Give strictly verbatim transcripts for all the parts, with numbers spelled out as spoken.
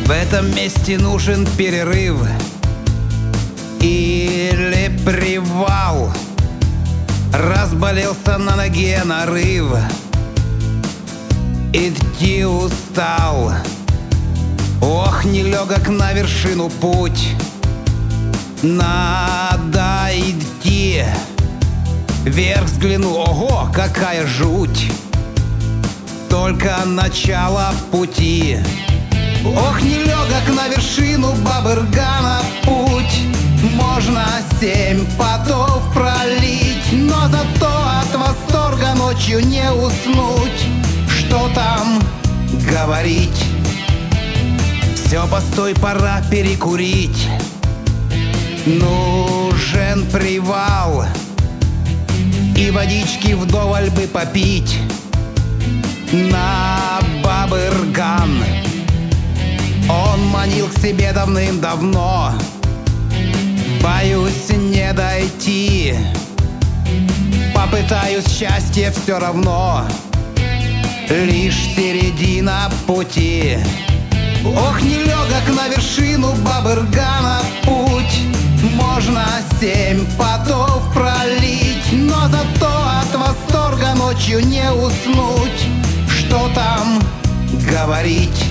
В этом месте нужен перерыв или привал. Разболелся, на ноге нарыв, идти устал. Ох, нелегок на вершину путь, надо идти. Вверх взгляну, ого, какая жуть, только начало пути. Ох, нелегок на вершину Бабыргана путь, можно семь потов пролить, но зато от восторга ночью не уснуть. Что там говорить? Все, постой, пора перекурить. Нужен привал и водички вдоволь бы попить на Бабырган. Он манил к себе давным-давно, боюсь не дойти. Попытаюсь счастье все равно, лишь середина пути. Ох, нелегок на вершину Бабыргана путь, можно семь потов пролить, но зато от восторга ночью не уснуть. Что там говорить?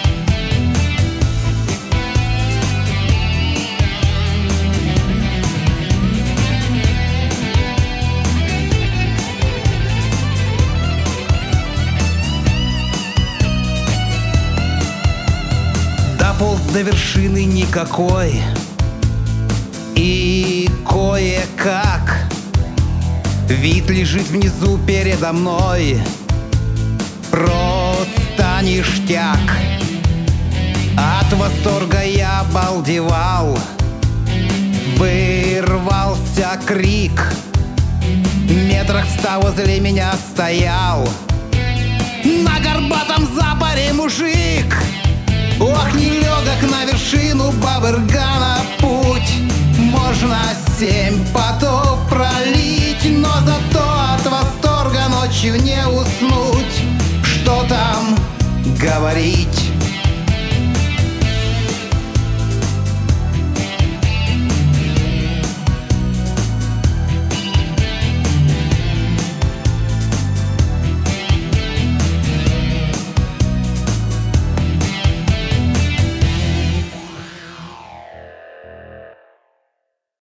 Дополз до вершины никакой, и кое-как вид лежит внизу передо мной, просто ништяк. От восторга я обалдевал, вырвался крик. Метрах в ста возле меня стоял на горбатом запоре мужик. Ох, нелегок на вершину Бабыргана путь, можно семь потов пролить, но зато от восторга ночью не уснуть. Что там говорить?